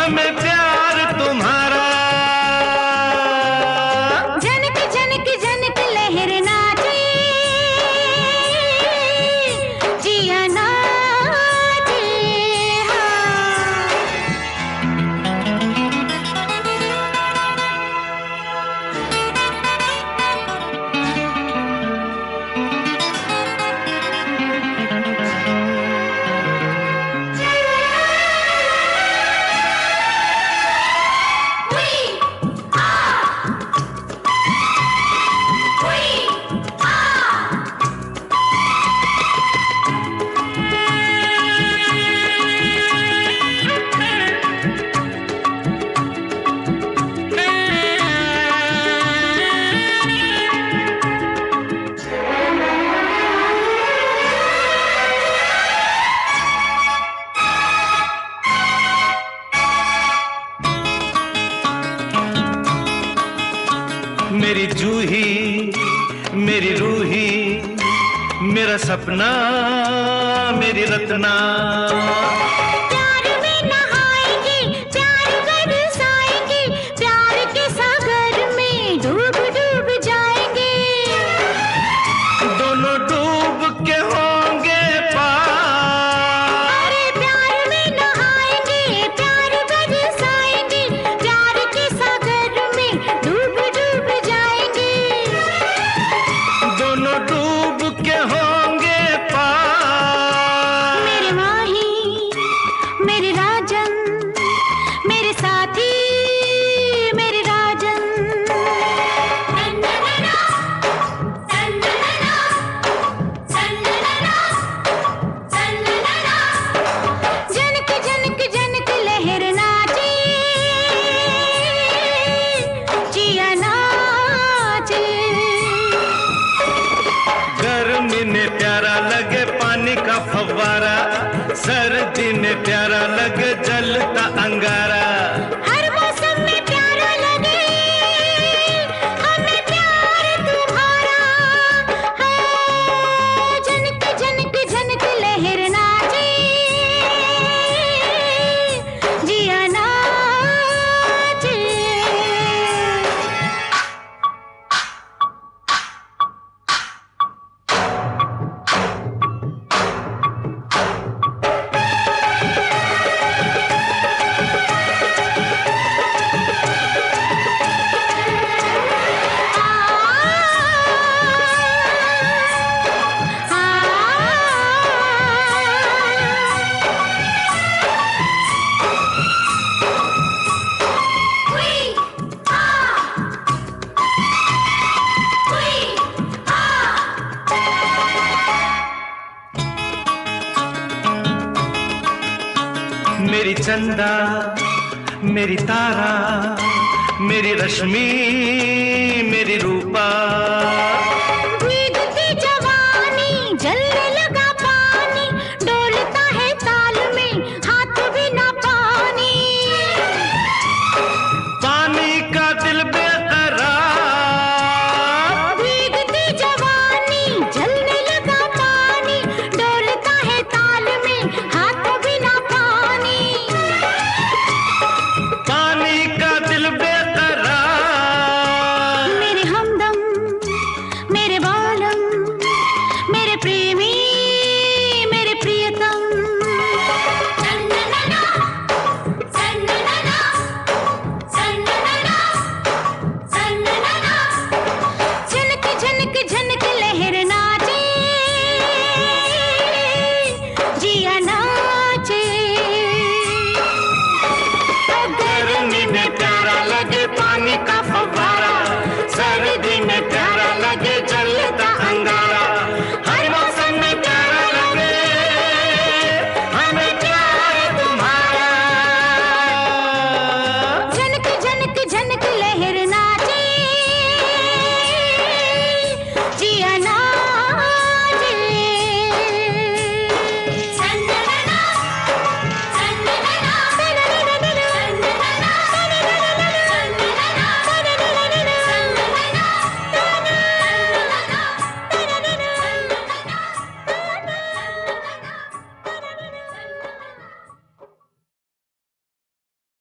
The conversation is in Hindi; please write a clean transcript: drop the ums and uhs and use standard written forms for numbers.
हमें प्यार तुम्हारा। जनक जनक जनक लहर नाचे, जिया नाचे। मेरी जूही, मेरी रूही, मेरा सपना, मेरी रत्ना। प्यार में नहाएंगे, प्यार बरसाएंगे, प्यार के सागर में डूब डूब जाएंगे। दोनों डूब के होंगे पार। अरे प्यार में नहाएंगे, प्यार बरसाएंगे, प्यार के सागर में डूब डूब जाएंगे। दोनों डूब के होंगे पार। मेरे माही, मेरे राजन, मेरे साथी, मेरे राजन। जनक जनक जनक लहर नाचे, जिया नाचे। गर्मी में प्यारा लगे पानी का फव्वारा, सर्दी में प्यारा लगे जलता अंगारा। हर मौसम में प्यारा लगे हमें प्यार तुम्हारा है। जनक जनक जनक लहर नाचे, जिया नाचे। मेरी चंदा, मेरी तारा, मेरी रश्मि, मेरी रूपा।